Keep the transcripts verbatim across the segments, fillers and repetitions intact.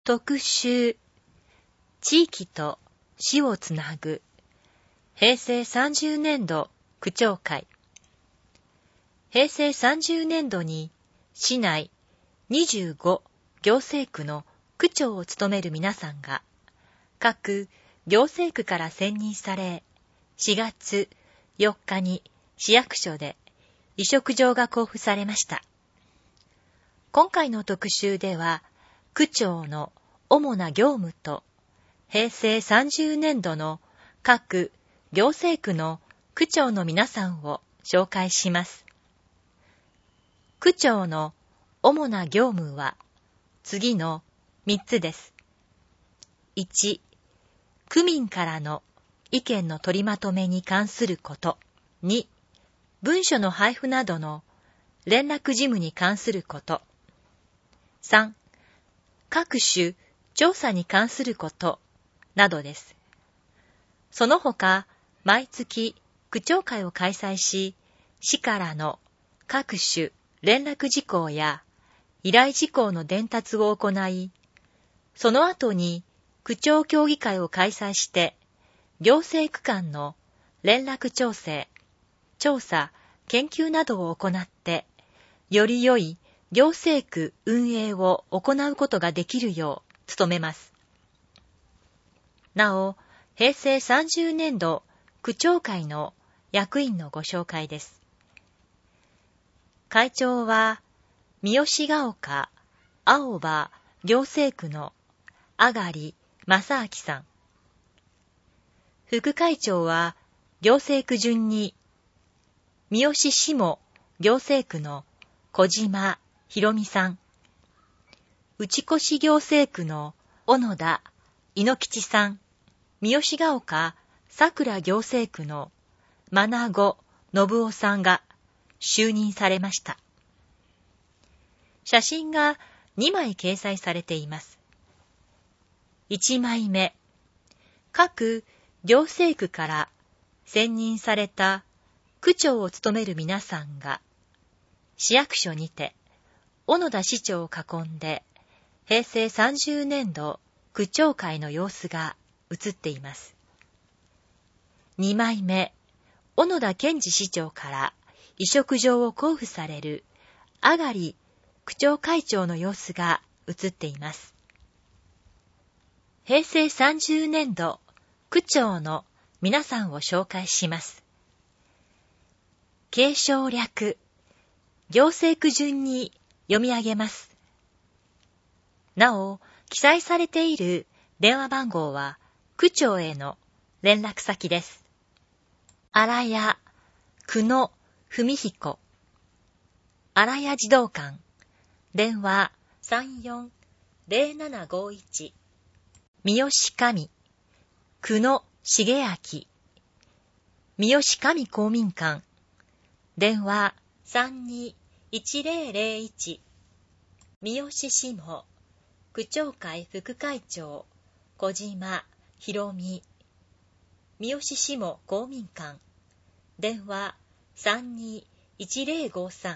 特集、地域と市をつなぐ、平成さんじゅうねんど区長会。平成さんじゅうねんどに市内にじゅうご行政区の区長を務める皆さんが、各行政区から選任され、しがつよっかに市役所で委嘱状が交付されました。今回の特集では、区長の主な業務と、平成さんじゅうねんどの各行政区の区長の皆さんを紹介します。区長の主な業務は次のみっつです。いち、区民からの意見の取りまとめに関すること。に、文書の配布などの連絡事務に関すること。さん、各種調査に関することなどです。その他、毎月区長会を開催し、市からの各種連絡事項や依頼事項の伝達を行い、その後に区長協議会を開催して、行政区間の連絡調整、調査、研究などを行って、より良い行政区運営を行うことができるよう努めます。なお、平成さんじゅうねんど区長会の役員のご紹介です。会長は、三好ヶ丘青葉行政区のあがり正明さん。副会長は、行政区順に、三好下行政区の小島ひろみさん。内越行政区の小野田猪吉さん。三好ヶ丘桜行政区の真名信夫さんが就任されました。写真がにまい掲載されています。いちまいめ、各行政区から選任された区長を務める皆さんが、市役所にて、小野田市長を囲んで、平成さんじゅうねんど区長会の様子が映っています。にまいめ、小野田健二市長から委嘱状を交付されるあがり区長会長の様子が映っています。平成さんじゅうねんど区長の皆さんを紹介します。継承略、行政区順に読み上げます。なお、記載されている電話番号は区長への連絡先です。荒谷久野文彦、荒谷児童館、電話 さんよんゼロななごいち、三好上久野茂明、三好上公民館、電話 さんにいちゼロゼロいち、三好下区長会副会長小島ひろみ、三好下公民館、電話 さんにいちゼロごさん、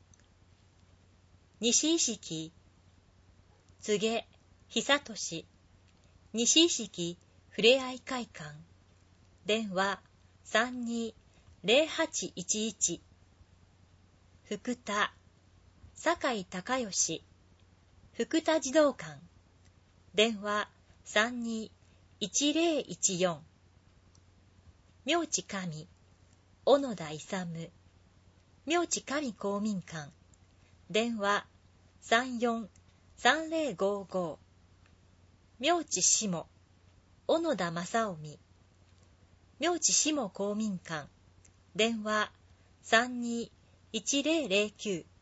西意識柘植久俊、西意識ふれあい会館、電話 さんにゼロはちいちいち、福田酒井隆義、福田児童館、電話 さんにいちゼロいちよん、明知上小野田勇、明知上公民館、電話 さんよんさんゼロごご、明知下小野田正臣、明知下公民館、電話 さんにいちゼロゼロきゅう、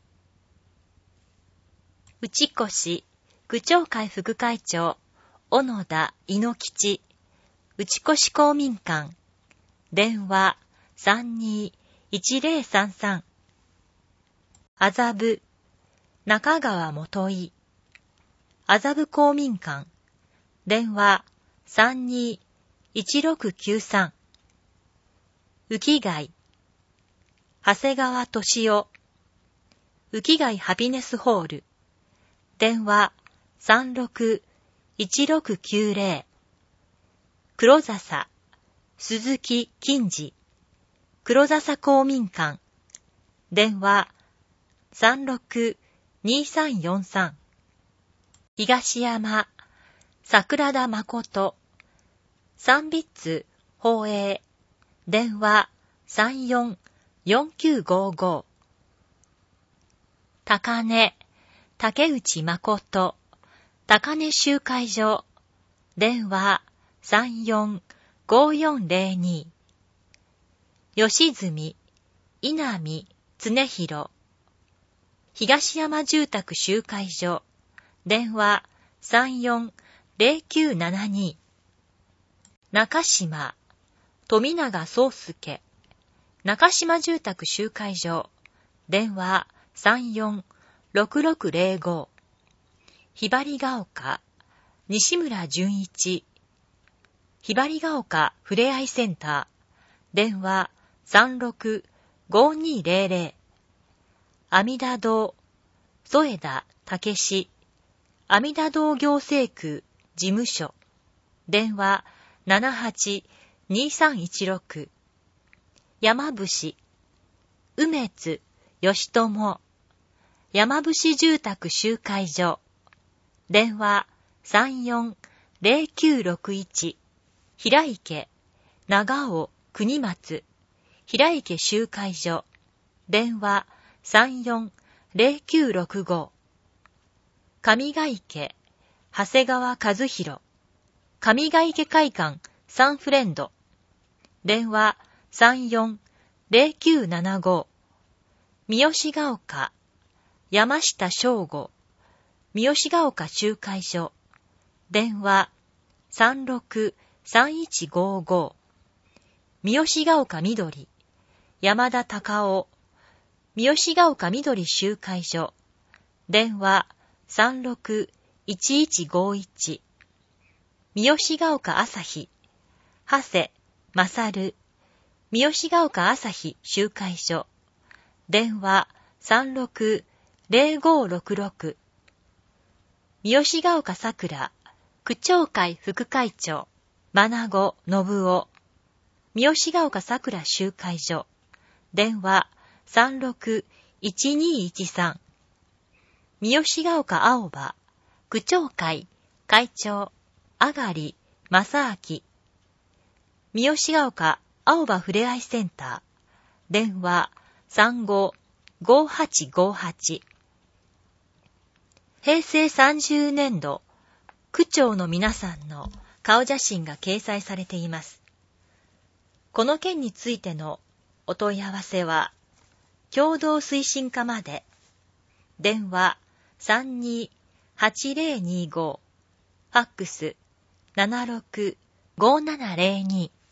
内越区長会副会長小野田猪吉、内越公民館、電話 さんにいちゼロさんさん、麻布中川元井、麻布公民館、電話 さんにいちろくきゅうさん、浮貝長谷川俊夫、浮貝ハピネスホール、電話 さんろくいちろくきゅうぜろ。黒笹、鈴木金次、黒笹公民館。電話さんろくにさんよんさん。東山、桜田誠、三ビッツ宝永。電話さんよんよんきゅうごご。高根、竹内誠、高根集会所。電話さんよんごよんぜろに。吉住、稲見常弘、東山住宅集会所。電話さんよんぜろきゅうななに。中島、富永宗介、中島住宅集会所。電話さんよんろくろくぜろご。ひばりが丘、西村淳一、ひばりが丘ふれあいセンター。電話さんろくごにぜろぜろ。阿弥陀堂、添田武史、阿弥陀堂行政区事務所。電話ななはちにさんいちろく。山伏、梅津義友、山伏住宅集会所。電話さんよんぜろきゅうろくいち。平池、長尾国松、平池集会所。電話さんよんぜろきゅうろくご。上ヶ池、長谷川和弘、上ヶ池会館サンフレンド。電話さんよんぜろきゅうななご。三好ヶ丘、山下翔吾、三好ヶ丘集会所。電話さんろくさんいちごご。三好ヶ丘みどり、山田隆夫、三好ヶ丘みどり集会所。電話さんろくいちいちごいち。三好ヶ丘朝日、長谷勝、三好ヶ丘朝日集会所。電話さんろくぜろごろくろく。三好ヶ丘桜、区長会副会長、真名子信夫、三好ヶ丘桜集会所。電話さんろくいちにいちさん。三好ヶ丘青葉、区長会会長、あがり正明、三好ヶ丘青葉ふれあいセンター。電話さんごごはちごはち。平成さんじゅうねんど、区長の皆さんの顔写真が掲載されています。この件についてのお問い合わせは、共同推進課まで。電話さんにはちぜろにご、ファックスななろくごななぜろに。